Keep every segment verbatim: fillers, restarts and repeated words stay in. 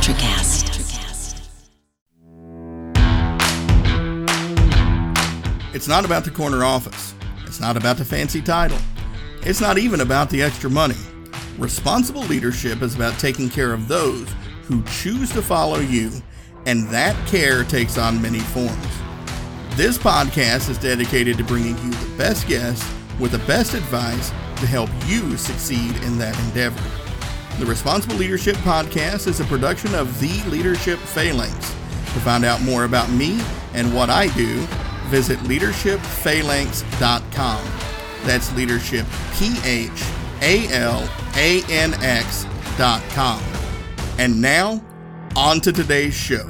Electricast. It's not about the corner office. It's not about the fancy title. It's not even about the extra money. Responsible leadership is about taking care of those who choose to follow you, and that care takes on many forms. This podcast is dedicated to bringing you the best guests with the best advice to help you succeed in that endeavor. The Responsible Leadership Podcast is a production of The Leadership Phalanx. To find out more about me and what I do, visit leadership phalanx dot com. That's leadership, P H A L A N X dot com. And now, on to today's show.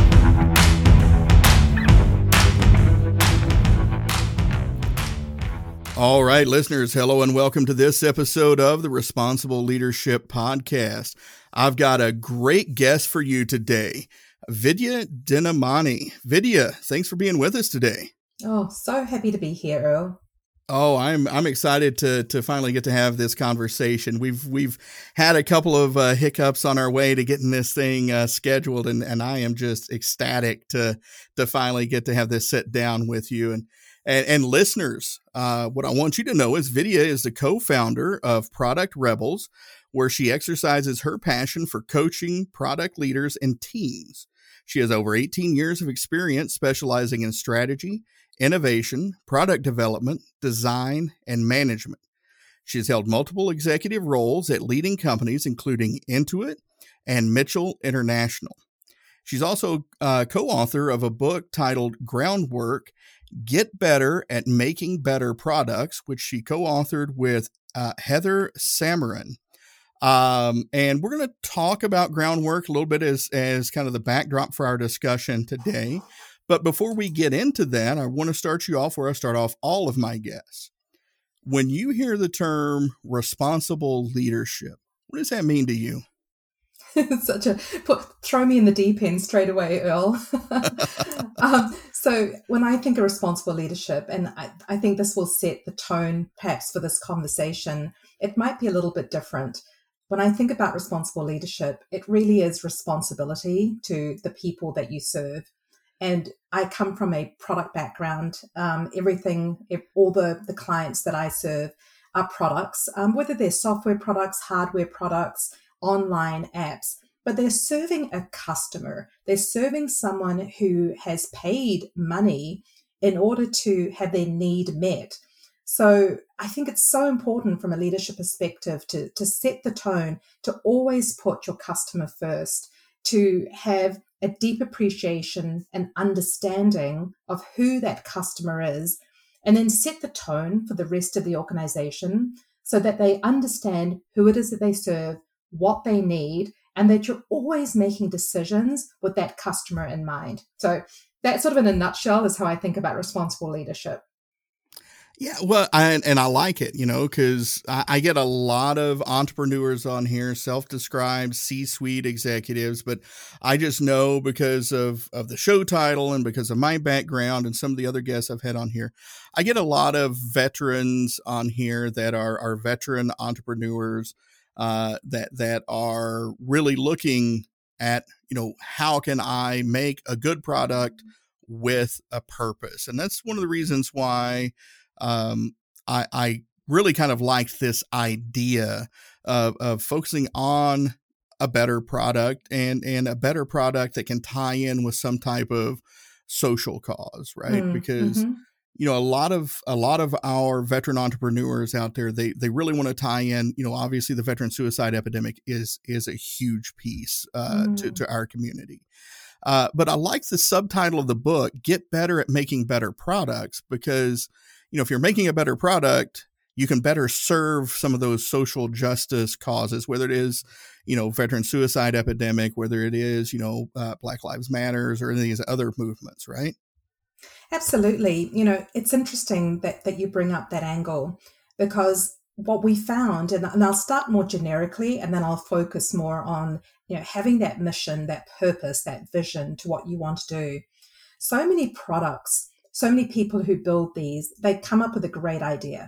All right, listeners, hello and welcome to this episode of the Responsible Leadership Podcast. I've got a great guest for you today, Vidya Dinamani. Vidya, thanks for being with us today. Oh, so happy to be here, Earl. Oh, I'm I'm excited to to finally get to have this conversation. We've we've had a couple of uh, hiccups on our way to getting this thing uh, scheduled, and, and I am just ecstatic to to finally get to have this sit down with you. And and, and listeners, uh, what I want you to know is Vidya is the co-founder of Product Rebels, where she exercises her passion for coaching product leaders and teams. She has over eighteen years of experience specializing in strategy, innovation, product development, design, and management. She has held multiple executive roles at leading companies, including Intuit and Mitchell International. She's also uh, co-author of a book titled Groundwork, Get Better at Making Better Products, which she co-authored with uh, Heather Samarin. Um, and we're going to talk about Groundwork a little bit as, as kind of the backdrop for our discussion today. But before we get into that, I want to start you off where I start off all of my guests. When you hear the term responsible leadership, what does that mean to you? It's such a put, throw me in the deep end straight away, Earl. um, so when I think of responsible leadership, and I, I think this will set the tone perhaps for this conversation, it might be a little bit different. When I think about responsible leadership, it really is responsibility to the people that you serve. And I come from a product background. Um, everything, all the, the clients that I serve are products, um, whether they're software products, hardware products, online apps, but they're serving a customer. They're serving someone who has paid money in order to have their need met. So I think it's so important from a leadership perspective to, to set the tone, to always put your customer first, to have a deep appreciation and understanding of who that customer is, and then set the tone for the rest of the organization so that they understand who it is that they serve, what they need, and that you're always making decisions with that customer in mind. So that sort of in a nutshell is how I think about responsible leadership. Yeah, well, I, and I like it, you know, because I, I get a lot of entrepreneurs on here, self-described C-suite executives, but I just know because of, of the show title and because of my background and some of the other guests I've had on here, I get a lot of veterans on here that are, are veteran entrepreneurs uh, that that are really looking at, you know, how can I make a good product with a purpose? And that's one of the reasons why Um, I, I really kind of liked this idea of, of focusing on a better product and, and a better product that can tie in with some type of social cause, right? Mm, because, mm-hmm. you know, a lot of, a lot of our veteran entrepreneurs out there, they, they really want to tie in, you know, obviously the veteran suicide epidemic is, is a huge piece, uh, mm. to, to our community. Uh, but I like the subtitle of the book, Get Better at Making Better Products, because you know, if you're making a better product, you can better serve some of those social justice causes, whether it is, you know, veteran suicide epidemic, whether it is, you know, uh, Black Lives Matters or any of these other movements, right? Absolutely. You know, it's interesting that, that you bring up that angle, because what we found, and, and I'll start more generically, and then I'll focus more on, you know, having that mission, that purpose, that vision to what you want to do. So many products, so many people who build these, they come up with a great idea.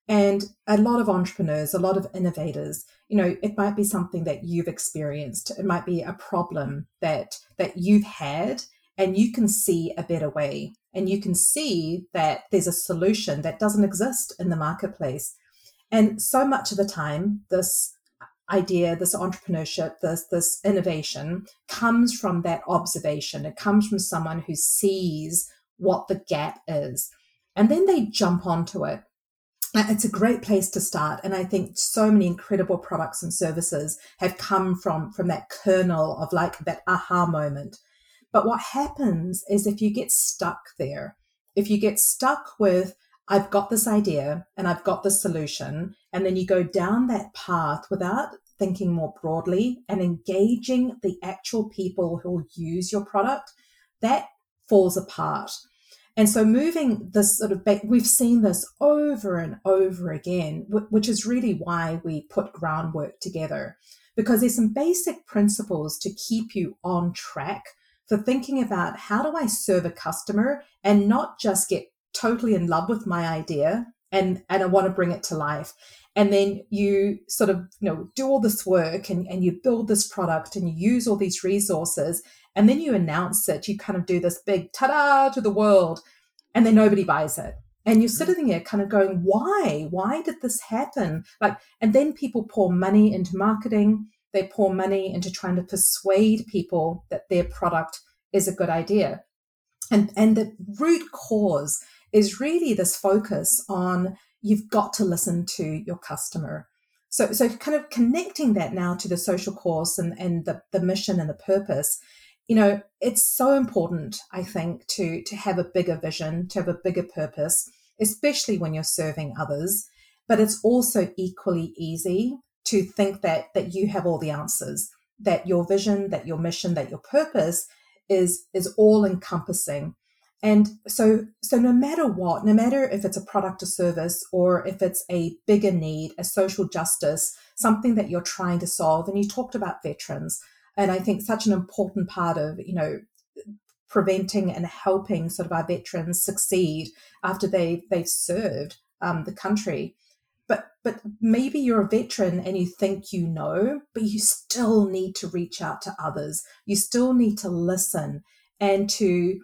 And a lot of entrepreneurs, a lot of innovators, you know, it might be something that you've experienced. It might be a problem that that you've had, and you can see a better way. And you can see that there's a solution that doesn't exist in the marketplace. And so much of the time, this idea, this entrepreneurship, this this innovation comes from that observation. It comes from someone who sees what the gap is, and then they jump onto it. It's a great place to start. And I think so many incredible products and services have come from, from that kernel of like that aha moment. But what happens is if you get stuck there, if you get stuck with, I've got this idea and I've got this solution, and then you go down that path without thinking more broadly and engaging the actual people who will use your product, that falls apart. And so moving this sort of, we've seen this over and over again, which is really why we put Groundwork together, because there's some basic principles to keep you on track for thinking about how do I serve a customer and not just get totally in love with my idea and, and I want to bring it to life. And then you sort of, you know, do all this work and, and you build this product and you use all these resources, and then you announce it, you kind of do this big ta-da to the world, and then nobody buys it. And you're sitting there kind of going, why? Why did this happen? Like, and then people pour money into marketing. They pour money into trying to persuade people that their product is a good idea. And, and the root cause is really this focus on you've got to listen to your customer. So, so kind of connecting that now to the social course and, and the, the mission and the purpose, you know, it's so important, I think, to, to have a bigger vision, to have a bigger purpose, especially when you're serving others. But it's also equally easy to think that, that you have all the answers, that your vision, that your mission, that your purpose is, is all encompassing. And so, so no matter what, no matter if it's a product or service, or if it's a bigger need, a social justice, something that you're trying to solve, and you talked about veterans, and I think such an important part of, you know, preventing and helping sort of our veterans succeed after they, they've served um, the country. But, but maybe you're a veteran and you think you know, but you still need to reach out to others. You still need to listen and to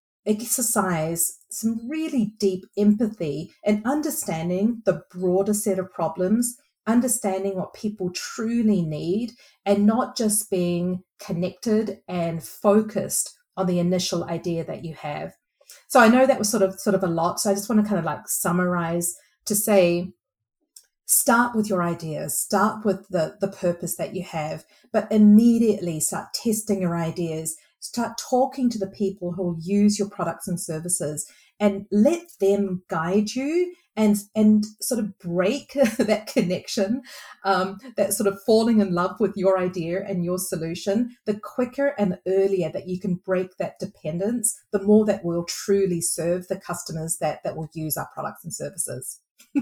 exercise some really deep empathy and understanding the broader set of problems, understanding what people truly need, and not just being connected and focused on the initial idea that you have. So I know that was sort of sort of a lot. So I just want to kind of like summarize to say, start with your ideas, start with the, the purpose that you have, but immediately start testing your ideas. Start talking to the people who will use your products and services, and let them guide you and and sort of break that connection, um, that sort of falling in love with your idea and your solution. The quicker and earlier that you can break that dependence, the more that we'll truly serve the customers that, that will use our products and services.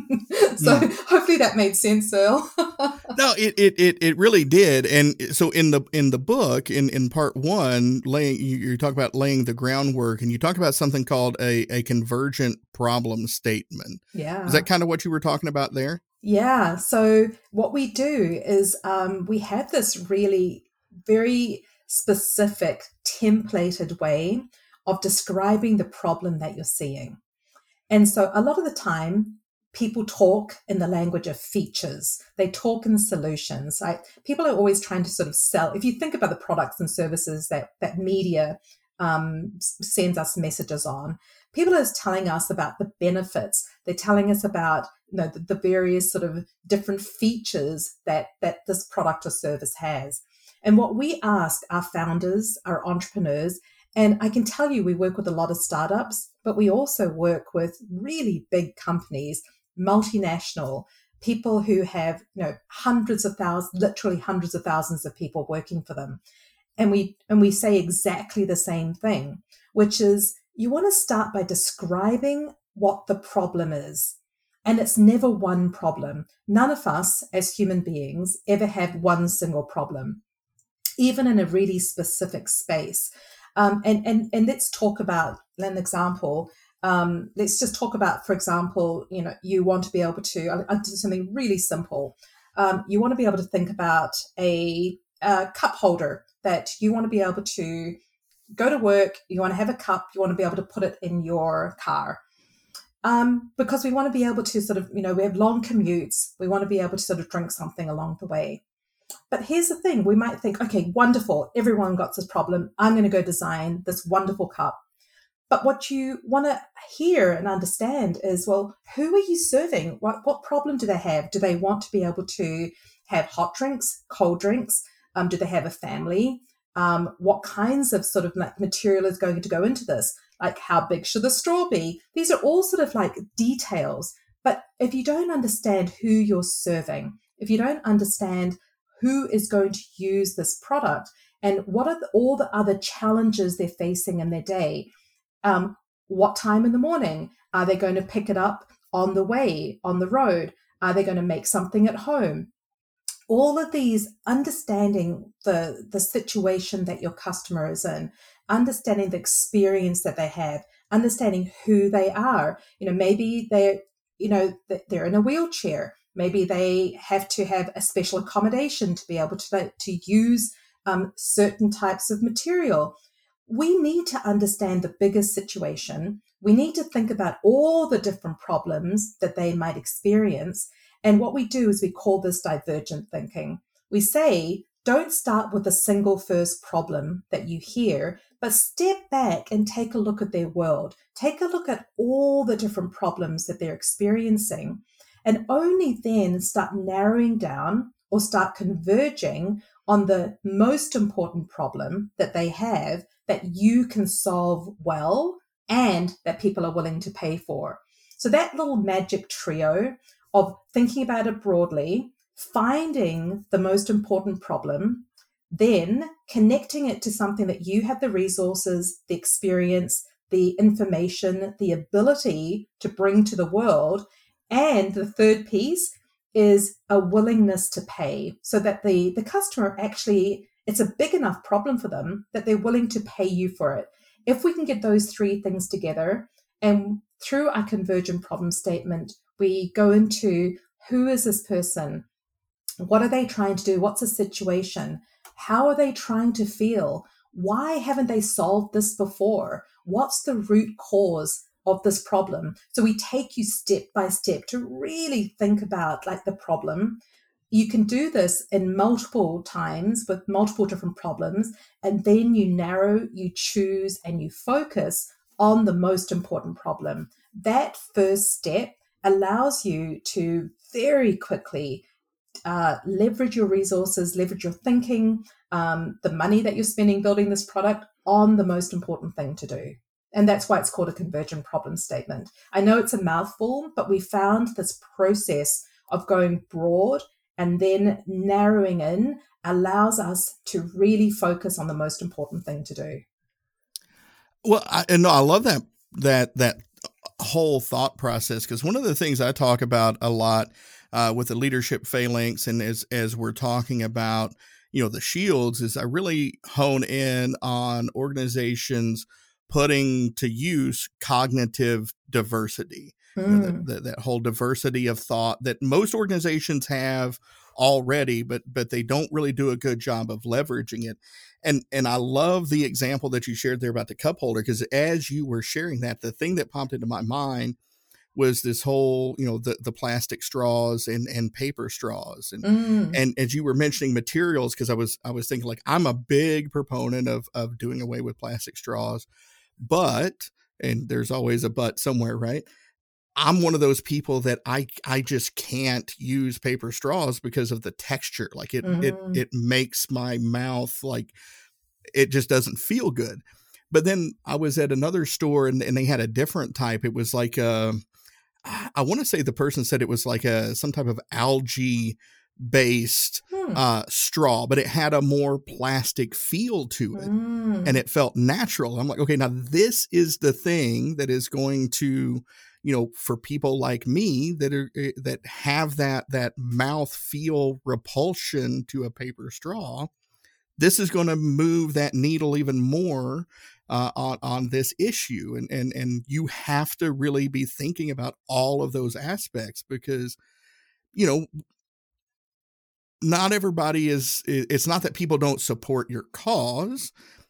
So yeah. Hopefully that made sense, Earl. No, it, it it it really did. And so in the in the book, in, in part one, laying you, you talk about laying the groundwork, and you talk about something called a, a convergent problem statement. Yeah. Is that kind of what you were talking about there? Yeah. So what we do is um, we have this really very specific templated way of describing the problem that you're seeing. And so a lot of the time, people talk in the language of features. They talk in solutions. Right? People are always trying to sort of sell. If you think about the products and services that, that media um, sends us messages on, people are telling us about the benefits. They're telling us about, you know, the, the various sort of different features that, that this product or service has. And what we ask our founders, our entrepreneurs, and I can tell you we work with a lot of startups, but we also work with really big companies, multinational, people who have, you know, hundreds of thousands, literally hundreds of thousands of people working for them. And we and we say exactly the same thing, which is you want to start by describing what the problem is. And it's never one problem. None of us as human beings ever have one single problem, even in a really specific space. Um, and, and, and let's talk about an example. Um, let's just talk about, for example, you know, you want to be able to, I'll, I'll do something really simple. Um, you want to be able to think about a, a cup holder that you want to be able to go to work, you want to have a cup, you want to be able to put it in your car. Um, because we want to be able to sort of, you know, we have long commutes, we want to be able to sort of drink something along the way. But here's the thing, we might think, okay, wonderful, everyone got this problem, I'm going to go design this wonderful cup. But what you want to hear and understand is, well, who are you serving? What what problem do they have? Do they want to be able to have hot drinks, cold drinks? Um, do they have a family? Um, what kinds of sort of like material is going to go into this? Like how big should the straw be? These are all sort of like details. But if you don't understand who you're serving, if you don't understand who is going to use this product and what are the, all the other challenges they're facing in their day, Um, what time in the morning? Are they going to pick it up on the way, on the road? Are they going to make something at home? All of these, understanding the, the situation that your customer is in, understanding the experience that they have, understanding who they are. You know, maybe they're, you know, they're in a wheelchair. Maybe they have to have a special accommodation to be able to, to use um, certain types of material. We need to understand the bigger situation. We need to think about all the different problems that they might experience. And what we do is we call this divergent thinking. We say, don't start with a single first problem that you hear, but step back and take a look at their world. Take a look at all the different problems that they're experiencing. And only then start narrowing down or start converging on the most important problem that they have that you can solve well and that people are willing to pay for. So that little magic trio of thinking about it broadly, finding the most important problem, then connecting it to something that you have the resources, the experience, the information, the ability to bring to the world. And the third piece is a willingness to pay so that the, the customer actually, it's a big enough problem for them that they're willing to pay you for it. If we can get those three things together and through our convergent problem statement, we go into who is this person? What are they trying to do? What's the situation? How are they trying to feel? Why haven't they solved this before? What's the root cause of this problem? So we take you step by step to really think about like the problem. You can do this in multiple times with multiple different problems, and then you narrow, you choose, and you focus on the most important problem. That first step allows you to very quickly uh, leverage your resources, leverage your thinking, um, the money that you're spending building this product on the most important thing to do. And that's why it's called a convergent problem statement. I know it's a mouthful, but we found this process of going broad and then narrowing in allows us to really focus on the most important thing to do. Well, I, and no, I love that, that, that whole thought process, because one of the things I talk about a lot uh, with the leadership phalanx, and as, as we're talking about, you know, the shields, is I really hone in on organizations putting to use cognitive diversity. Mm. You know, that, that, that whole diversity of thought that most organizations have already, but but they don't really do a good job of leveraging it. And and I love the example that you shared there about the cup holder, because as you were sharing that, the thing that popped into my mind was this whole, you know, the, the plastic straws and, and paper straws. And, mm. and as you were mentioning materials, because I was, I was thinking like, I'm a big proponent of, of doing away with plastic straws, but, and there's always a but somewhere, right? I'm one of those people that I, I just can't use paper straws because of the texture. Like it, mm. it, it makes my mouth like, it just doesn't feel good. But then I was at another store and, and they had a different type. It was like, a, I want to say the person said it was like a, some type of algae based hmm. uh, straw, but it had a more plastic feel to it mm. and it felt natural. I'm like, okay, now this is the thing that is going to, you know, for people like me that are, that have that, that mouth feel repulsion to a paper straw, this is going to move that needle even more uh, on, on this issue. And, and, and you have to really be thinking about all of those aspects because, you know, not everybody is, it's not that people don't support your cause.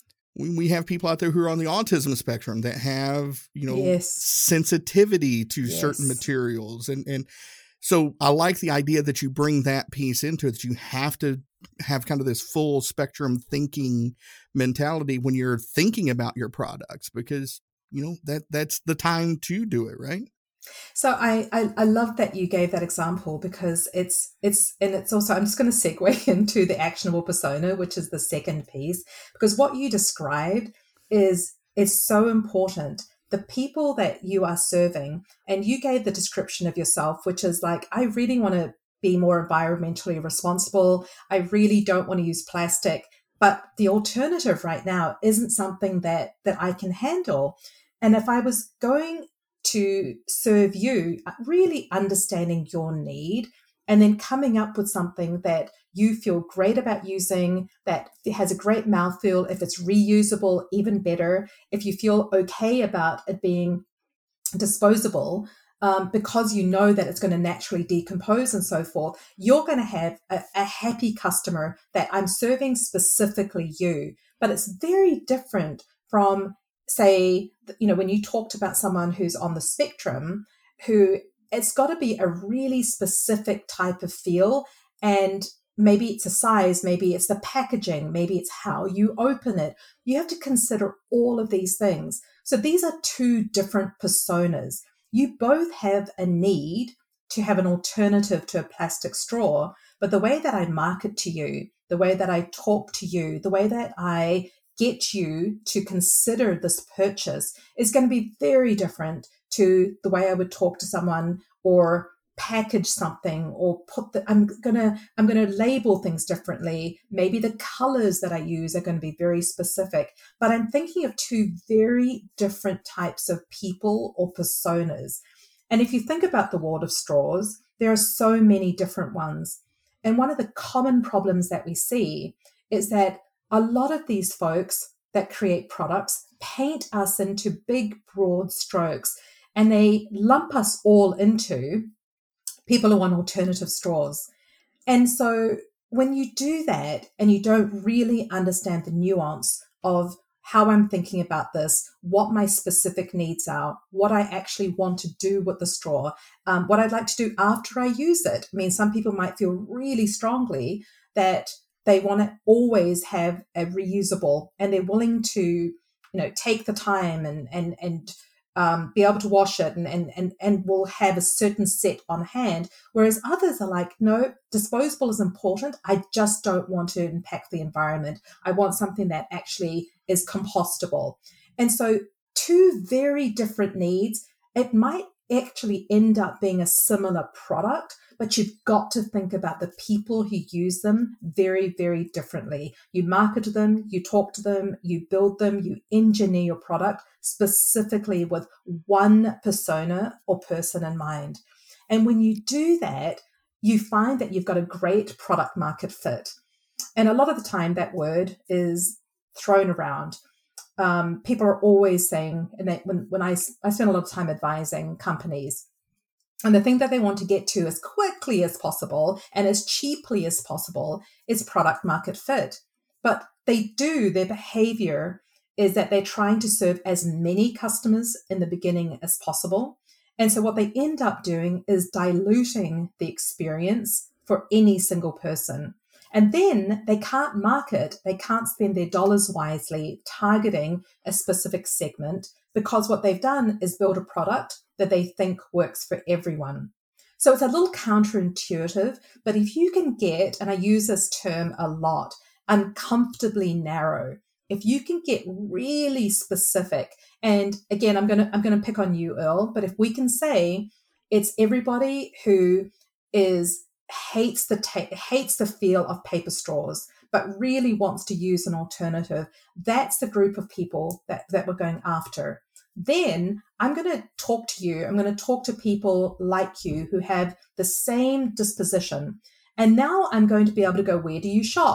We have people out there who are on the autism spectrum that have, you know, yes. sensitivity to yes. certain materials. And, and so I like the idea that you bring that piece into it, that you have to have kind of this full spectrum thinking mentality when you're thinking about your products, because, you know, that that's the time to do it, right? So I, I, I love that you gave that example because it's, it's, and it's also, I'm just going to segue into the actionable persona, which is the second piece, because what you described is, is so important. The people that you are serving, and you gave the description of yourself, which is like, I really want to be more environmentally responsible. I really don't want to use plastic, but the alternative right now isn't something that, that I can handle. And if I was going to serve you, really understanding your need and then coming up with something that you feel great about using, that has a great mouthfeel. If it's reusable, even better. If you feel okay about it being disposable, um, because you know that it's going to naturally decompose and so forth, you're going to have a, a happy customer that I'm serving specifically you. But it's very different from, say, you know, when you talked about someone who's on the spectrum, who it's got to be a really specific type of feel. And maybe it's a size, maybe it's the packaging, maybe it's how you open it. You have to consider all of these things. So these are two different personas. You both have a need to have an alternative to a plastic straw, but the way that I market to you, the way that I talk to you, the way that I get you to consider this purchase is going to be very different to the way I would talk to someone or package something or put the, I'm going to, I'm going to label things differently. Maybe the colors that I use are going to be very specific, but I'm thinking of two very different types of people or personas. And if you think about the world of straws, there are so many different ones. And one of the common problems that we see is that a lot of these folks that create products paint us into big, broad strokes, and they lump us all into people who want alternative straws. And so when you do that and you don't really understand the nuance of how I'm thinking about this, what my specific needs are, what I actually want to do with the straw, um, what I'd like to do after I use it. I mean, some people might feel really strongly that they want to always have a reusable, and they're willing to, you know, take the time and and and um, be able to wash it, and and and and will have a certain set on hand. Whereas others are like, no, disposable is important. I just don't want to impact the environment. I want something that actually is compostable. And so, two very different needs. It might actually end up being a similar product, but you've got to think about the people who use them very, very differently. You market them, you talk to them, you build them, you engineer your product specifically with one persona or person in mind. And when you do that, you find that you've got a great product market fit. And a lot of the time that word is thrown around. Um, people are always saying, and they, when, when I, I spend a lot of time advising companies, and the thing that they want to get to as quickly as possible and as cheaply as possible is product market fit. But they do, their behavior is that they're trying to serve as many customers in the beginning as possible. And so what they end up doing is diluting the experience for any single person. And then they can't market, they can't spend their dollars wisely targeting a specific segment, because what they've done is build a product that they think works for everyone. So it's a little counterintuitive, but if you can get, and I use this term a lot, uncomfortably narrow, if you can get really specific, and again, I'm gonna I'm gonna pick on you, Earl, but if we can say it's everybody who is hates the ta- hates the feel of paper straws, but really wants to use an alternative, that's the group of people that, that we're going after. Then I'm going to talk to you. I'm going to talk to people like you who have the same disposition. And now I'm going to be able to go, where do you shop?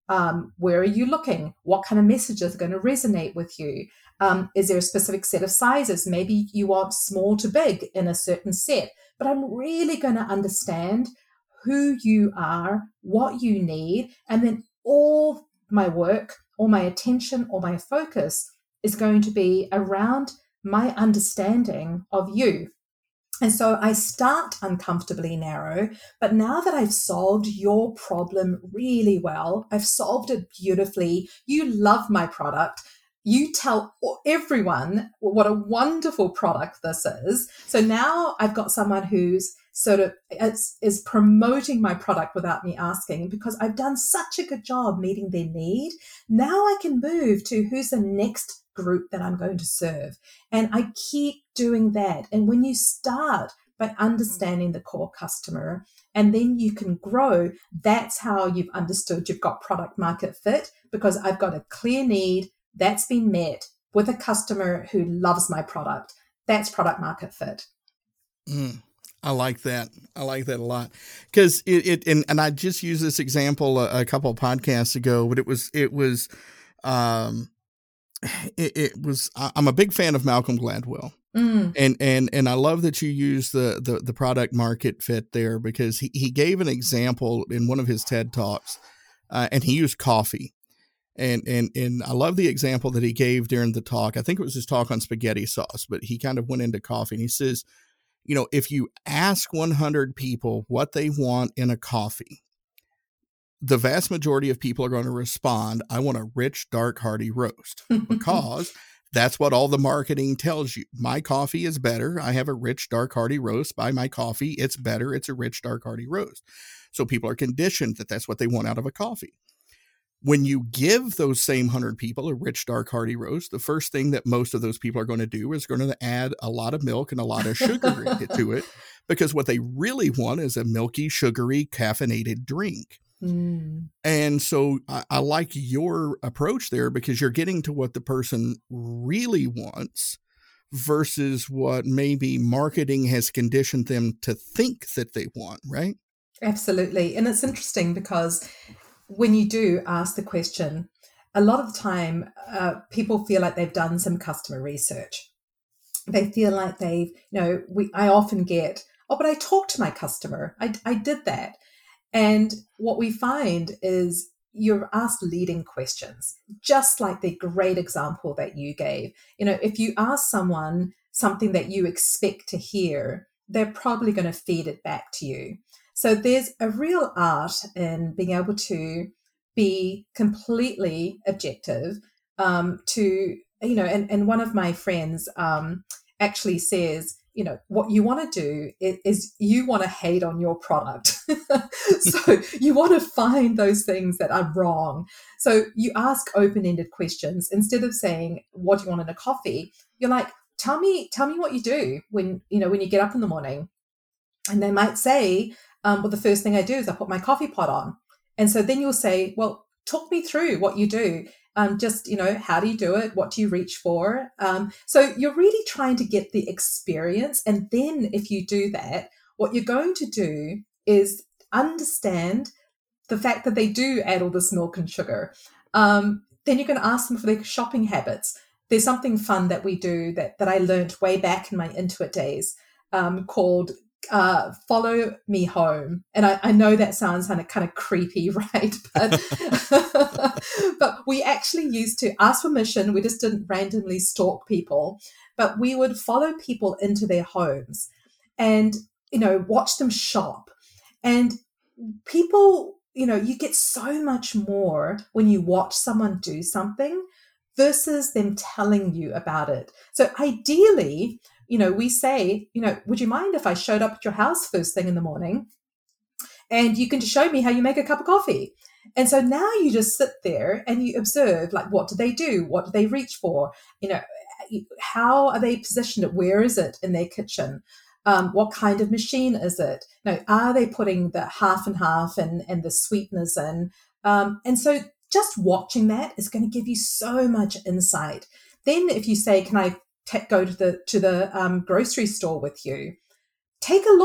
Um, where are you looking? What kind of messages are going to resonate with you? Um, is there a specific set of sizes? Maybe you want small to big in a certain set, but I'm really going to understand who you are, what you need, and then all my work, all my attention, all my focus is going to be around my understanding of you. And so I start uncomfortably narrow, but now that I've solved your problem really well, I've solved it beautifully, you love my product, you tell everyone what a wonderful product this is. So now I've got someone who's sort of is, is promoting my product without me asking, because I've done such a good job meeting their need. Now I can move to who's the next group that I'm going to serve. And I keep doing that. And when you start by understanding the core customer and then you can grow, that's how you've understood you've got product market fit, because I've got a clear need that's been met with a customer who loves my product. That's product market fit. Mm, I like that. I like that a lot, because it, it and, and I just used this example a, a couple of podcasts ago, but it was, it was, um, It, it was. I'm a big fan of Malcolm Gladwell, mm. and and and I love that you use the, the the product market fit there, because he, he gave an example in one of his TED Talks, uh, and he used coffee, and and and I love the example that he gave during the talk. I think it was his talk on spaghetti sauce, but he kind of went into coffee, and he says, you know, if you ask one hundred people what they want in a coffee, the vast majority of people are going to respond, I want a rich, dark, hearty roast, because that's what all the marketing tells you. My coffee is better. I have a rich, dark, hearty roast. Buy my coffee. It's better. It's a rich, dark, hearty roast. So people are conditioned that that's what they want out of a coffee. When you give those same one hundred people a rich, dark, hearty roast, the first thing that most of those people are going to do is going to add a lot of milk and a lot of sugar to it, because what they really want is a milky, sugary, caffeinated drink. Mm. And so I, I like your approach there, because you're getting to what the person really wants versus what maybe marketing has conditioned them to think that they want, right? Absolutely. And it's interesting because when you do ask the question, a lot of the time uh, people feel like they've done some customer research. They feel like they've, you know, we, I often get, oh, but I talked to my customer. I, I did that. And what we find is you're asked leading questions, just like the great example that you gave. You know, if you ask someone something that you expect to hear, they're probably going to feed it back to you. So there's a real art in being able to be completely objective um, to, you know, and, and one of my friends um, actually says, you know, what you want to do is, is you want to hate on your product. So you want to find those things that are wrong. So you ask open-ended questions instead of saying, what do you want in a coffee? You're like, tell me, tell me what you do when, you know, when you get up in the morning. And they might say, um, well, the first thing I do is I put my coffee pot on. And so then you'll say, well, talk me through what you do. Um, just, you know, how do you do it? What do you reach for? Um, so you're really trying to get the experience. And then if you do that, what you're going to do is understand the fact that they do add all this milk and sugar. Um, then you're going to ask them for their shopping habits. There's something fun that we do that, that I learned way back in my Intuit days um, called uh follow me home. And I, I know that sounds kind of kind of creepy, right? But but we actually used to ask permission. We just didn't randomly stalk people, but we would follow people into their homes and, you know, watch them shop. And people, you know, you get so much more when you watch someone do something versus them telling you about it. So ideally, you know, we say, you know, would you mind if I showed up at your house first thing in the morning and you can just show me how you make a cup of coffee? And so now you just sit there and you observe, like, what do they do? What do they reach for? You know, how are they positioned? Where is it in their kitchen? Um, what kind of machine is it? You know, are they putting the half and half and, and the sweeteners in? Um, and so just watching that is going to give you so much insight. Then if you say, can I T- go to the to the um, grocery store with you, take a look.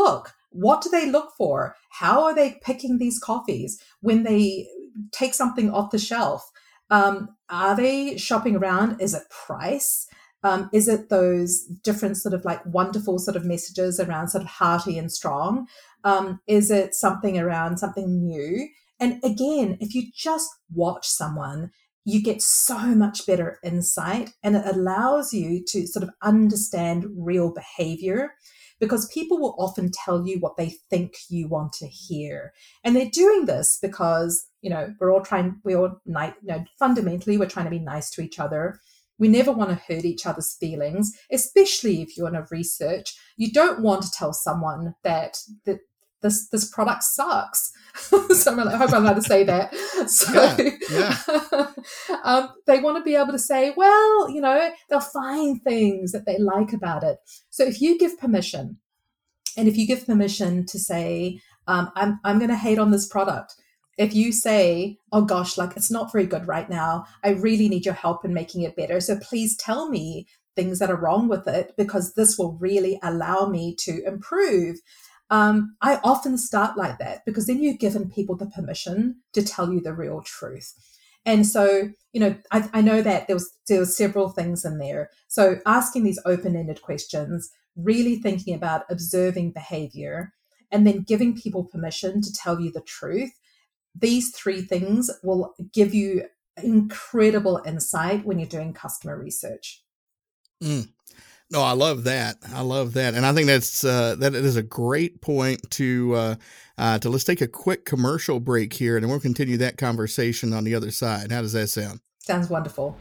What do they look for? How are they picking these coffees when they take something off the shelf? Um, are they shopping around? Is it price? Um, is it those different sort of like wonderful sort of messages around sort of hearty and strong? Um, is it something around something new? And again, if you just watch someone, you get so much better insight, and it allows you to sort of understand real behavior, because people will often tell you what they think you want to hear. And they're doing this because, you know, we're all trying, we're all, you know, fundamentally, we're trying to be nice to each other. We never want to hurt each other's feelings, especially if you're in a research. You don't want to tell someone that, that this this product sucks. So I hope I'm allowed to say that. So yeah, yeah. um, they want to be able to say, well, you know, they'll find things that they like about it. So if you give permission, and if you give permission to say, um, I'm I'm going to hate on this product. If you say, oh gosh, like it's not very good right now, I really need your help in making it better. So please tell me things that are wrong with it, because this will really allow me to improve. Um, I often start like that, because then you've given people the permission to tell you the real truth. And so, you know, I, I know that there was there was several things in there. So asking these open-ended questions, really thinking about observing behavior, and then giving people permission to tell you the truth. These three things will give you incredible insight when you're doing customer research. Mm. No, I love that. I love that. And I think that's, uh, that is a great point to, uh, uh, to let's take a quick commercial break here, and then we'll continue that conversation on the other side. How does that sound? Sounds wonderful.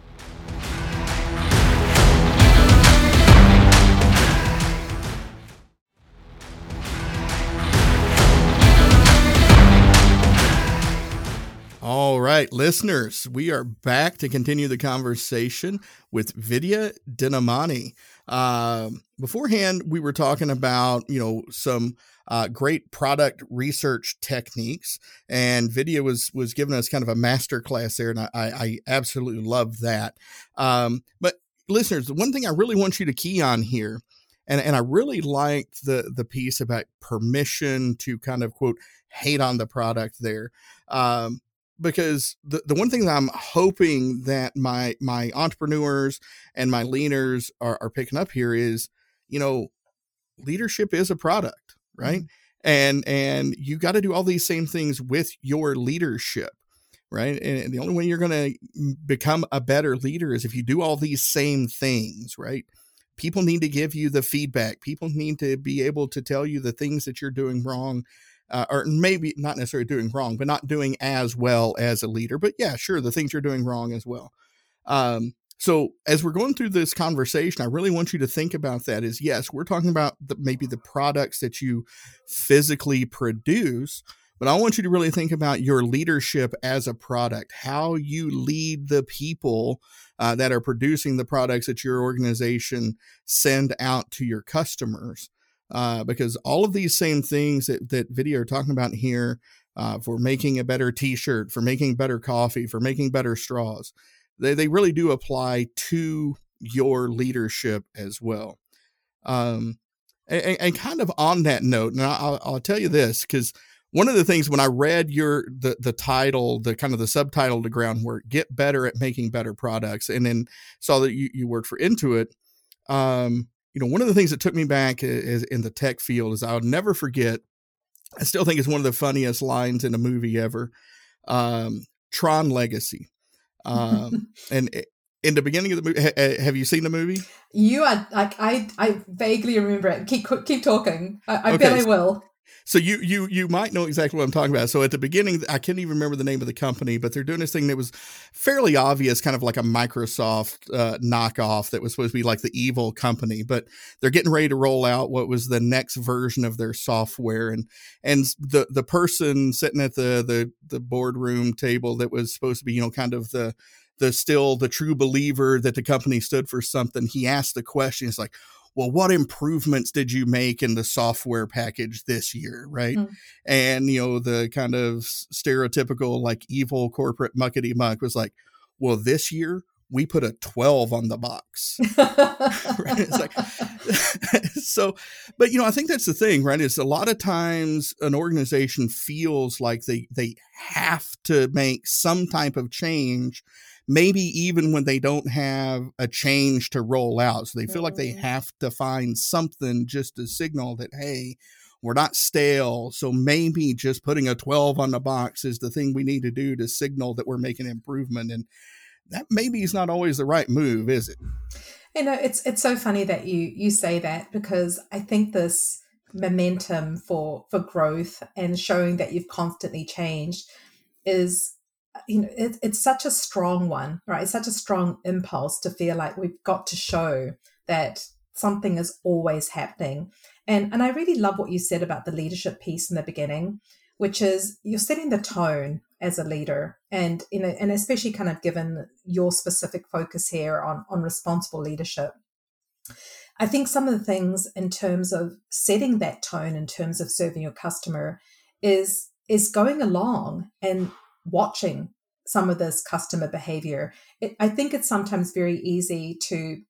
All right, listeners, we are back to continue the conversation with Vidya Dinamani. Um, beforehand, we were talking about, you know, some uh, great product research techniques, and Vidya was was giving us kind of a master class there, and I, I absolutely love that. Um, but listeners, the one thing I really want you to key on here, and, and I really liked the the piece about permission to kind of, quote, hate on the product there. Um, Because the, the one thing that I'm hoping that my my entrepreneurs and my leaders are, are picking up here is, you know, leadership is a product, right? Mm-hmm. And and you got to do all these same things with your leadership, right? And the only way you're going to become a better leader is if you do all these same things, right? People need to give you the feedback. People need to be able to tell you the things that you're doing wrong. Uh, or maybe not necessarily doing wrong, but not doing as well as a leader. But yeah, sure, the things you're doing wrong as well. Um, so as we're going through this conversation, I really want you to think about that is, yes, we're talking about the, maybe the products that you physically produce, but I want you to really think about your leadership as a product, how you lead the people uh, that are producing the products that your organization send out to your customers. Uh, because all of these same things that, that Vidya are talking about here, uh, for making a better t-shirt, for making better coffee, for making better straws, they, they really do apply to your leadership as well. Um, and, and kind of on that note, and I'll, I'll tell you this, because one of the things when I read your, the, the title, the kind of the subtitle to Groundwork, get better at making better products, and then saw that you, you worked for Intuit, um, you know, one of the things that took me back is in the tech field is I'll never forget. I still think it's one of the funniest lines in a movie ever. Um, Tron Legacy. Um, and in the beginning of the movie, ha- have you seen the movie? You are like, I, I vaguely remember it. Keep, keep talking. I, I okay. bet I will. So you you you might know exactly what I'm talking about. So at the beginning, I can't even remember the name of the company, but they're doing this thing that was fairly obvious, kind of like a Microsoft uh, knockoff that was supposed to be like the evil company. But they're getting ready to roll out what was the next version of their software, and and the the person sitting at the the the boardroom table that was supposed to be, you know, kind of the the still the true believer that the company stood for something. He asked the question. It's like, well, what improvements did you make in the software package this year, right? Mm. And, you know, the kind of stereotypical, like, evil corporate muckety muck was like, well, this year we put a twelve on the box. Right? It's like, so, but you know, I think that's the thing, right? Is a lot of times an organization feels like they, they have to make some type of change, maybe even when they don't have a change to roll out. So they feel mm-hmm. like they have to find something just to signal that, hey, we're not stale. So maybe just putting a twelve on the box is the thing we need to do to signal that we're making improvement. And that maybe is not always the right move, is it? You know, it's it's so funny that you you say that, because I think this momentum for for growth and showing that you've constantly changed is, you know, it, it's such a strong one, right? It's such a strong impulse to feel like we've got to show that something is always happening. And and I really love what you said about the leadership piece in the beginning, which is you're setting the tone as a leader, and you know, and especially kind of given your specific focus here on on responsible leadership. I think some of the things in terms of setting that tone, in terms of serving your customer, is is going along and watching some of this customer behavior. It, I think it's sometimes very easy to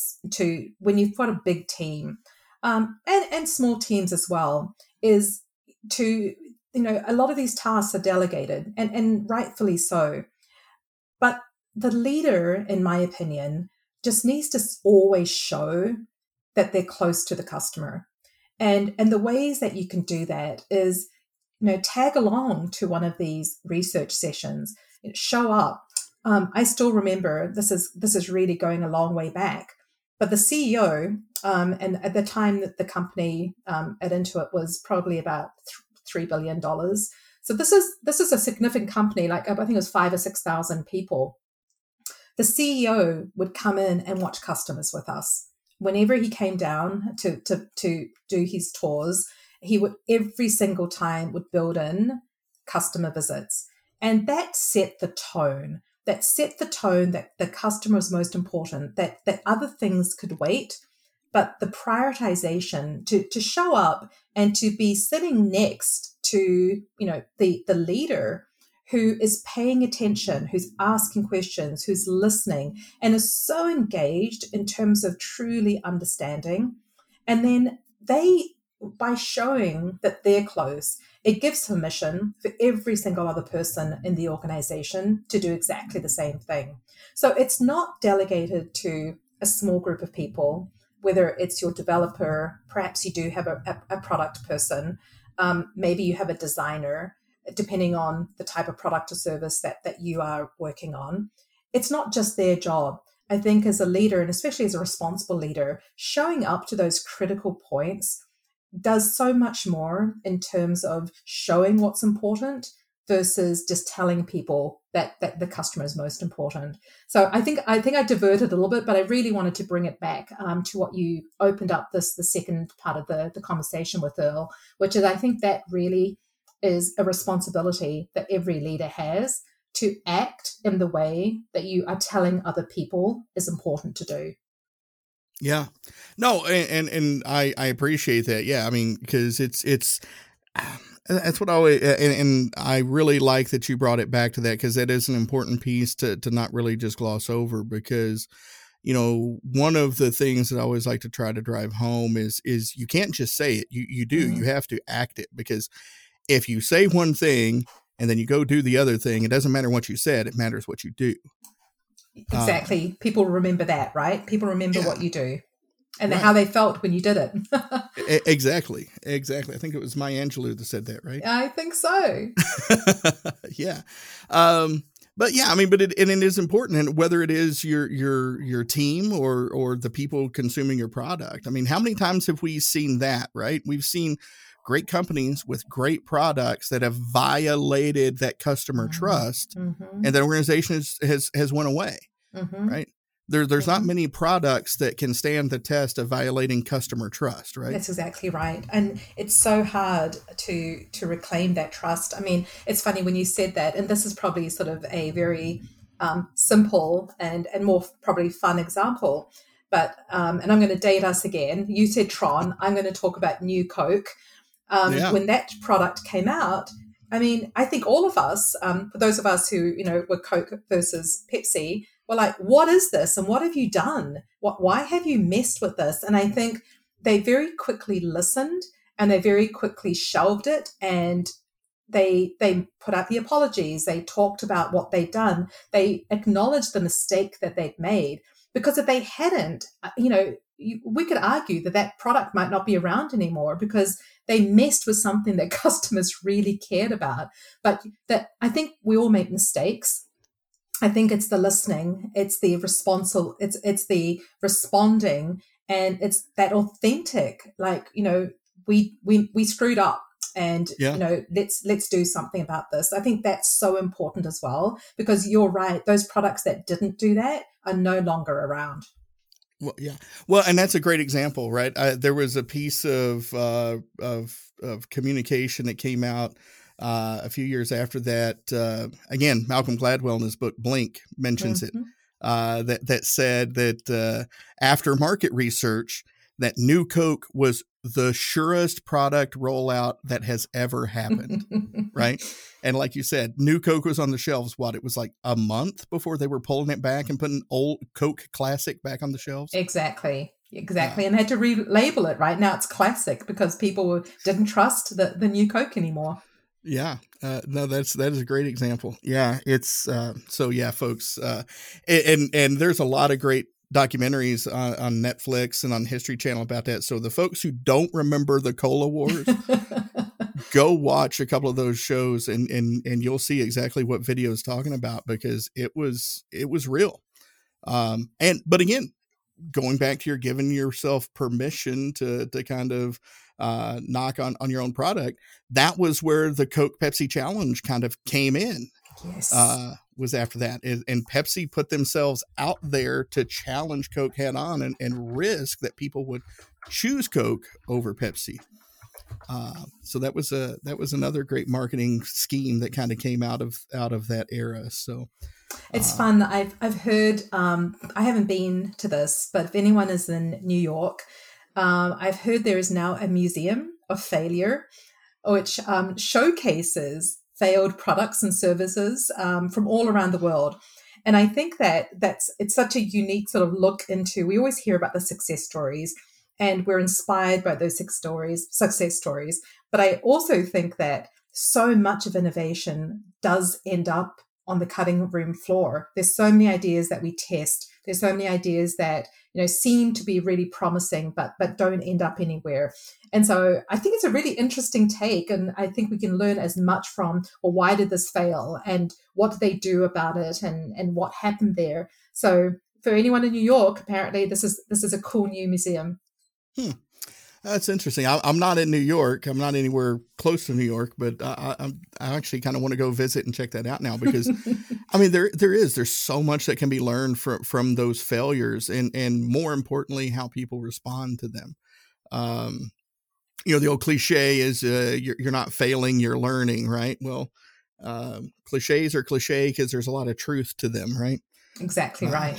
to when you've got a big team, um, and and small teams as well, is to, you know, a lot of these tasks are delegated, and, and rightfully so. But the leader, in my opinion, just needs to always show that they're close to the customer. And, and the ways that you can do that is, you know, tag along to one of these research sessions, show up. Um, I still remember, this is this is really going a long way back, but the C E O, um, and at the time that the company um, at Intuit was probably about three billion dollars. So this is this is a significant company, like I think it was five or six thousand people. The C E O would come in and watch customers with us. Whenever he came down to, to, to do his tours, he would every single time would build in customer visits. And that set the tone. That set the tone that the customer is most important, that, that other things could wait. But the prioritization to, to show up and to be sitting next to, you know, the, the leader who is paying attention, who's asking questions, who's listening, and is so engaged in terms of truly understanding. And then they, by showing that they're close, it gives permission for every single other person in the organization to do exactly the same thing. So it's not delegated to a small group of people, whether it's your developer, perhaps you do have a, a, a product person, um, maybe you have a designer, depending on the type of product or service that, that you are working on. It's not just their job. I think as a leader, and especially as a responsible leader, showing up to those critical points does so much more in terms of showing what's important versus just telling people that, that the customer is most important. So I think I think I diverted a little bit, but I really wanted to bring it back um, to what you opened up this the second part of the, the conversation with, Earl, which is I think that really is a responsibility that every leader has to act in the way that you are telling other people is important to do. Yeah, no, and, and, and I, I appreciate that. Yeah. I mean, cause it's, it's, that's what I always, and, and I really like that you brought it back to that, cause that is an important piece to, to not really just gloss over, because, you know, one of the things that I always like to try to drive home is, is you can't just say it. You, you do, mm-hmm. you have to act it, because if you say one thing and then you go do the other thing, it doesn't matter what you said, it matters what you do. Exactly. Um, People remember that, right? People remember yeah. what you do and right. how they felt when you did it. Exactly. Exactly. I think it was Maya Angelou that said that, right? I think so. Yeah. Um, but yeah, I mean, but it, and it is important, and whether it is your, your, your team or, or the people consuming your product. I mean, how many times have we seen that, right? We've seen great companies with great products that have violated that customer mm-hmm. trust, mm-hmm. and that organization has, has, has went away, mm-hmm. right? There, there's mm-hmm. not many products that can stand the test of violating customer trust, right? That's exactly right. And it's so hard to, to reclaim that trust. I mean, it's funny when you said that, and this is probably sort of a very um, simple and, and more probably fun example, but, um, and I'm going to date us again. You said Tron, I'm going to talk about New Coke. Um, yeah. When that product came out, I mean, I think all of us, um, for those of us who, you know, were Coke versus Pepsi, were like, what is this? And what have you done? What, why have you messed with this? And I think they very quickly listened and they very quickly shelved it, and they they put out the apologies. They talked about what they'd done. They acknowledged the mistake that they'd made, because if they hadn't, you know, you, we could argue that that product might not be around anymore because they messed with something that customers really cared about. But that, I think we all make mistakes. I think it's the listening, it's the responsible, it's it's the responding, and it's that authentic, like, you know, we we we screwed up, and yeah. you know, let's let's do something about this. I think that's so important as well, because you're right, those products that didn't do that are no longer around. Well, yeah. Well, and that's a great example, right? I, there was a piece of uh, of of communication that came out uh, a few years after that. Uh, again, Malcolm Gladwell in his book Blink mentions mm-hmm. it. Uh, that that said that uh, after market research, that New Coke was the surest product rollout that has ever happened, right? And like you said, New Coke was on the shelves, what, it was like a month before they were pulling it back and putting old Coke Classic back on the shelves? Exactly, exactly. Yeah. And they had to relabel it, right? Now it's Classic because people didn't trust the, the New Coke anymore. Yeah, uh, no, that's, that is a great example. Yeah, it's, uh, so yeah, folks, uh, and, and there's a lot of great documentaries on, on Netflix and on History Channel about that. So the folks who don't remember the Cola Wars, go watch a couple of those shows, and, and, and you'll see exactly what video is talking about, because it was, it was real. Um, and, but again, going back to your giving yourself permission to, to kind of, uh, knock on, on your own product, that was where the Coke Pepsi challenge kind of came in. Yes. Uh, was after that. And, and Pepsi put themselves out there to challenge Coke head on, and, and risk that people would choose Coke over Pepsi. Uh, so that was a, that was another great marketing scheme that kind of came out of, out of that era. So it's uh, fun. I've, I've heard, um, I haven't been to this, but if anyone is in New York, um, I've heard there is now a museum of failure, which um, showcases failed products and services um, from all around the world. And I think that that's, it's such a unique sort of look into, we always hear about the success stories, and we're inspired by those success stories, success stories. But I also think that so much of innovation does end up on the cutting room floor. There's so many ideas that we test. There's so many ideas that, you know, seem to be really promising, but but don't end up anywhere. And so I think it's a really interesting take, and I think we can learn as much from, well, why did this fail, and what did they do about it, and and what happened there. So for anyone in New York, apparently this is this is a cool new museum. Hmm. That's interesting. I, I'm not in New York. I'm not anywhere close to New York, but I, I, I actually kind of want to go visit and check that out now, because I mean, there, there is, there's so much that can be learned from, from those failures, and, and more importantly, how people respond to them. Um, you know, the old cliche is, uh, you're, you're not failing, you're learning, right? Well, um, cliches are cliche because there's a lot of truth to them, right? Exactly right.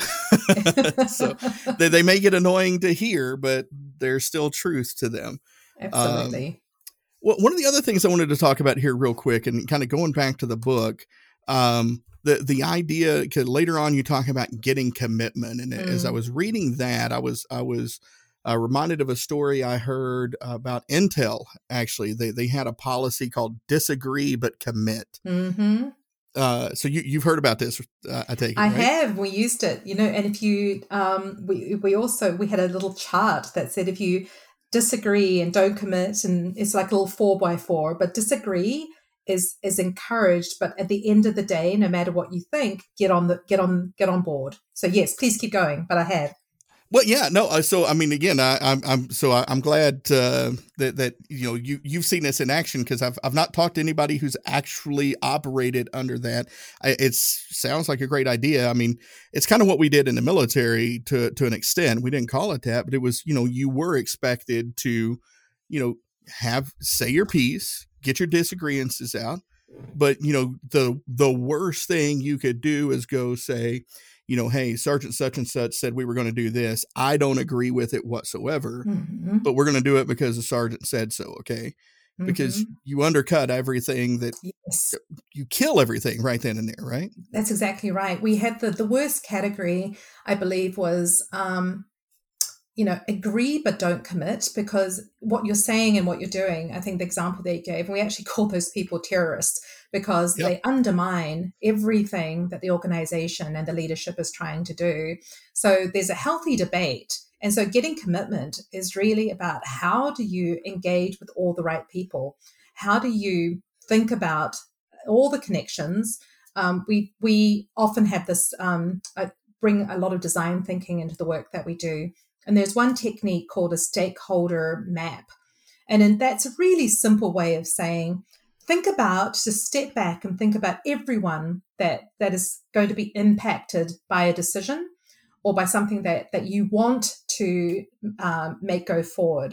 So they, they may get annoying to hear, but there's still truth to them. Absolutely. Um, well, one of the other things I wanted to talk about here real quick, and kind of going back to the book, um, the, the idea, because later on you talk about getting commitment. And mm. as I was reading that, I was, I was uh, reminded of a story I heard about Intel. Actually, they, they had a policy called disagree, but commit. Mm-hmm. Uh, so you, you've heard about this, uh, I take it, I right? have. We used it, you know, and if you, um, we, we also, we had a little chart that said, if you disagree and don't commit, and it's like a little four by four, but disagree is, is encouraged. But at the end of the day, no matter what you think, get on the, get on, get on board. So yes, please keep going. But I have. Well, yeah, no. Uh, so, I mean, again, I, I'm, I'm, so I, I'm glad uh, that that you know you you've seen this in action, because I've I've not talked to anybody who's actually operated under that. It sounds like a great idea. I mean, it's kind of what we did in the military to to an extent. We didn't call it that, but it was, you know, you were expected to, you know, have say your piece, get your disagreements out, but you know, the the worst thing you could do is go say, you know, hey, Sergeant such and such said we were going to do this. I don't agree with it whatsoever, mm-hmm. but we're going to do it because the sergeant said so. Okay. because Mm-hmm. you undercut everything that Yes. you kill everything right then and there, right? That's exactly right. We had the, the worst category, I believe, was, um, you know, agree but don't commit, because what you're saying and what you're doing, I think the example that you gave, we actually call those people terrorists because Yep. they undermine everything that the organization and the leadership is trying to do. So there's a healthy debate. And so getting commitment is really about how do you engage with all the right people? How do you think about all the connections? Um, we we often have this, um, I bring a lot of design thinking into the work that we do. And there's one technique called a stakeholder map. And then that's a really simple way of saying, think about, just step back and think about everyone that, that is going to be impacted by a decision or by something that, that you want to um, make go forward.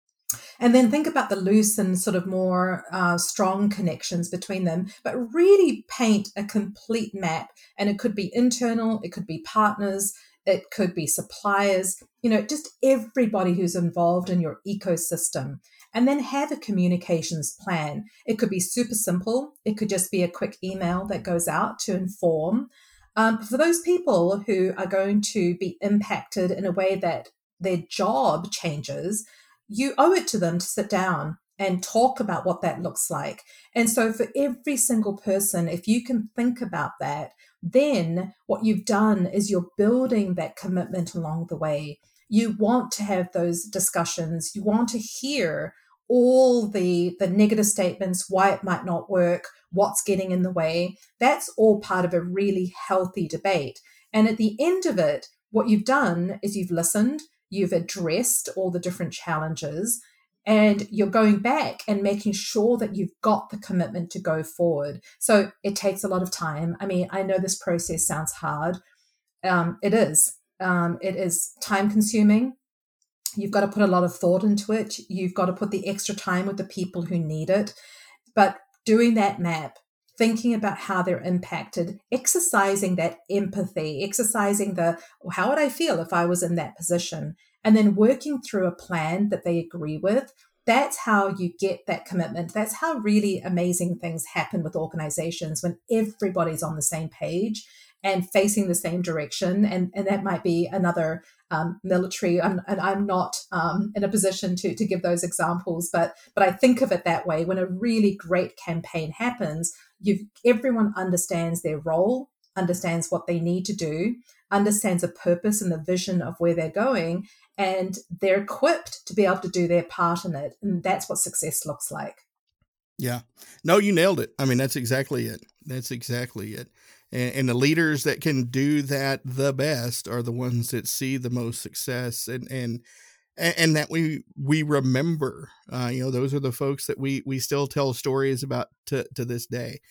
And then think about the loose and sort of more uh, strong connections between them, but really paint a complete map. And it could be internal, it could be partners, it could be suppliers, you know, just everybody who's involved in your ecosystem. And then have a communications plan. It could be super simple. It could just be a quick email that goes out to inform. Um, for those people who are going to be impacted in a way that their job changes, you owe it to them to sit down and talk about what that looks like. And so for every single person, if you can think about that, then what you've done is you're building that commitment along the way. You want to have those discussions. You want to hear all the, the negative statements, why it might not work, what's getting in the way. That's all part of a really healthy debate. And at the end of it, what you've done is you've listened, you've addressed all the different challenges, and you're going back and making sure that you've got the commitment to go forward. So it takes a lot of time. I mean, I know this process sounds hard. Um, it is. Um, it is time consuming. You've got to put a lot of thought into it. You've got to put the extra time with the people who need it. But doing that map, thinking about how they're impacted, exercising that empathy, exercising the, how would I feel if I was in that position? And then working through a plan that they agree with. That's how you get that commitment. That's how really amazing things happen with organizations, when everybody's on the same page and facing the same direction. And, and that might be another um, military, I'm, and I'm not um, in a position to, to give those examples, but, but I think of it that way. When a really great campaign happens, you've, everyone understands their role, understands what they need to do, understands the purpose and the vision of where they're going, and they're equipped to be able to do their part in it. And that's what success looks like. Yeah. No, you nailed it. I mean, that's exactly it. That's exactly it. And, and the leaders that can do that the best are the ones that see the most success, and, and, and that we, we remember, uh, you know, those are the folks that we, we still tell stories about to, to this day.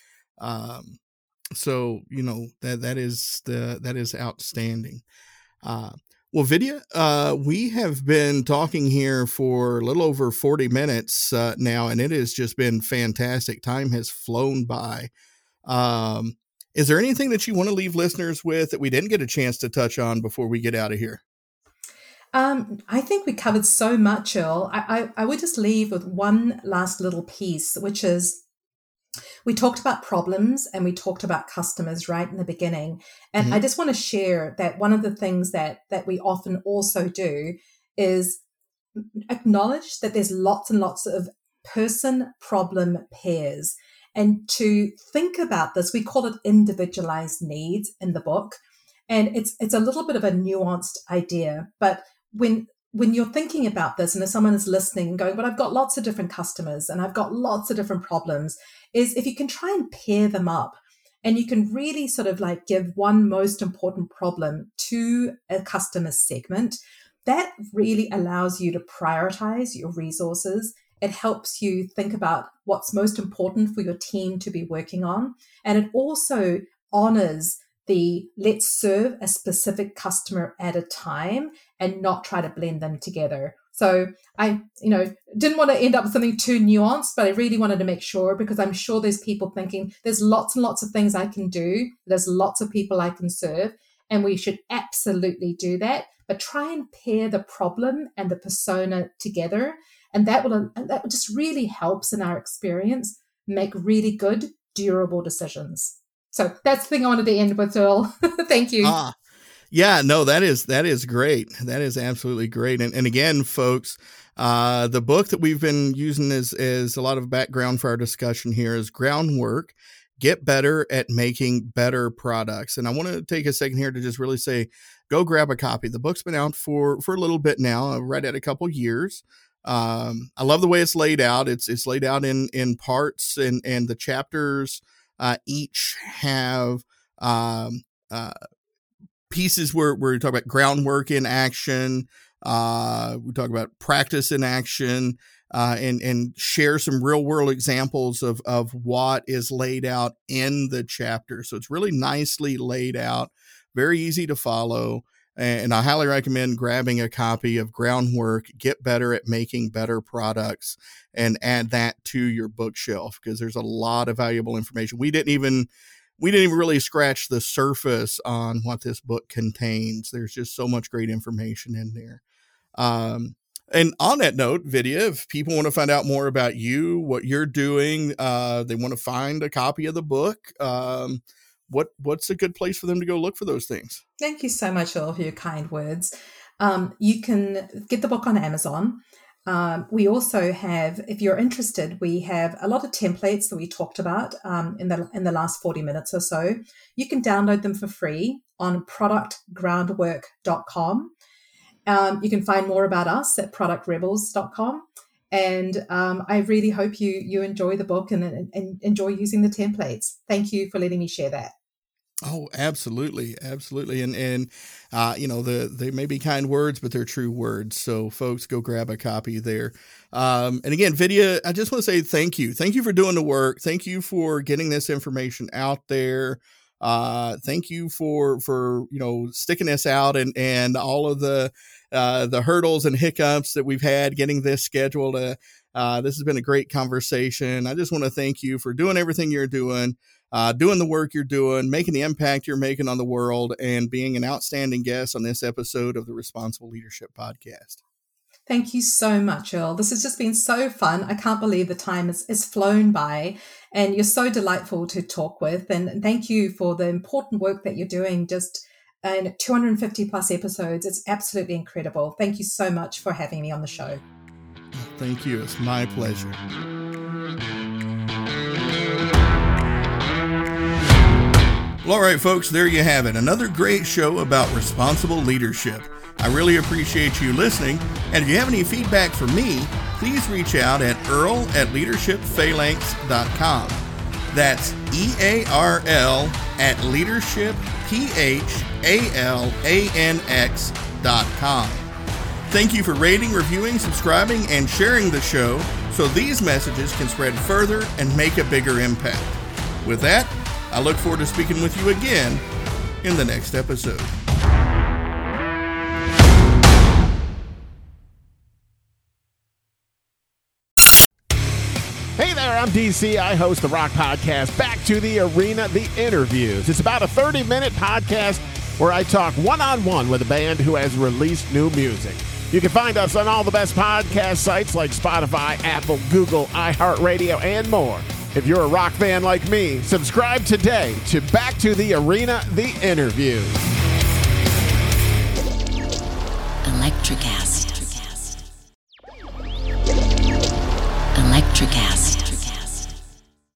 Um, so, you know, that, that is the, that is outstanding. Uh, Well, Vidya, uh, we have been talking here for a little over forty minutes uh, now, and it has just been fantastic. Time has flown by. Um, is there anything that you want to leave listeners with that we didn't get a chance to touch on before we get out of here? Um, I think we covered so much, Earl. I, I, I would just leave with one last little piece, which is, we talked about problems and we talked about customers right in the beginning. And mm-hmm. I just want to share that one of the things that, that we often also do is acknowledge that there's lots and lots of person-problem pairs. And to think about this, we call it individualized needs in the book. And it's it's a little bit of a nuanced idea. But when when you're thinking about this, and if someone is listening and going, but I've got lots of different customers and I've got lots of different problems, is if you can try and pair them up and you can really sort of like give one most important problem to a customer segment, that really allows you to prioritize your resources. It helps you think about what's most important for your team to be working on. And it also honors the let's serve a specific customer at a time and not try to blend them together. So I, you know, didn't want to end up with something too nuanced, but I really wanted to make sure, because I'm sure there's people thinking there's lots and lots of things I can do. There's lots of people I can serve, and we should absolutely do that. But try and pair the problem and the persona together. And that will that just really helps in our experience make really good, durable decisions. So that's the thing I wanted to end with, Earl. Thank you. Ah, yeah, no, that is, that is great. That is absolutely great. And, and again, folks, uh, the book that we've been using as, as a lot of background for our discussion here is Groundwork: Get Better at Making Better Products. And I want to take a second here to just really say, go grab a copy. The book's been out for, for a little bit now. I've read it a couple years. Um, I love the way it's laid out. It's, it's laid out in, in parts, and, and the chapters, uh, each have, um, uh, pieces where, where we talk about groundwork in action. Uh, we talk about practice in action, uh, and, and share some real world examples of, of what is laid out in the chapter. So it's really nicely laid out, very easy to follow. And I highly recommend grabbing a copy of Groundwork: Get Better at Making Better Products, and add that to your bookshelf, because there's a lot of valuable information. We didn't even, we didn't even really scratch the surface on what this book contains. There's just so much great information in there. Um, and on that note, Vidya, if people want to find out more about you, what you're doing, uh, they want to find a copy of the book, um, what what's a good place for them to go look for those things? Thank you so much, Earl, for your kind words. Um, you can get the book on Amazon. Um, we also have, if you're interested, we have a lot of templates that we talked about um, in the in the last forty minutes or so. You can download them for free on product groundwork dot com. Um, you can find more about us at product rebels dot com. And um, I really hope you you enjoy the book and, and, and enjoy using the templates. Thank you for letting me share that. Oh, absolutely. Absolutely. And, and, uh, you know, the, they may be kind words, but they're true words. So folks, go grab a copy there. Um, and again, Vidya, I just want to say thank you. Thank you for doing the work. Thank you for getting this information out there. Uh, thank you for, for, you know, sticking this out, and, and all of the, uh, the hurdles and hiccups that we've had getting this scheduled. Uh, uh, this has been a great conversation. I just want to thank you for doing everything you're doing. Uh, doing the work you're doing, making the impact you're making on the world, and being an outstanding guest on this episode of the Responsible Leadership Podcast. Thank you so much, Earl. This has just been so fun. I can't believe the time has, has flown by, and you're so delightful to talk with. And thank you for the important work that you're doing. Just in two hundred fifty plus episodes. It's absolutely incredible. Thank you so much for having me on the show. Thank you. It's my pleasure. Well, all right, folks, there you have it. Another great show about responsible leadership. I really appreciate you listening. And if you have any feedback for me, please reach out at earl at leadership phalanx dot com. That's E A R L at leadership P H A L A N X dot com. Thank you for rating, reviewing, subscribing, and sharing the show so these messages can spread further and make a bigger impact. With that, I look forward to speaking with you again in the next episode. Hey there, I'm D C. I host the rock podcast, Back to the Arena, The Interviews. It's about a thirty-minute podcast where I talk one-on-one with a band who has released new music. You can find us on all the best podcast sites like Spotify, Apple, Google, iHeartRadio, and more. If you're a rock fan like me, subscribe today to Back to the Arena, The Interviews. Electricast. Electricast.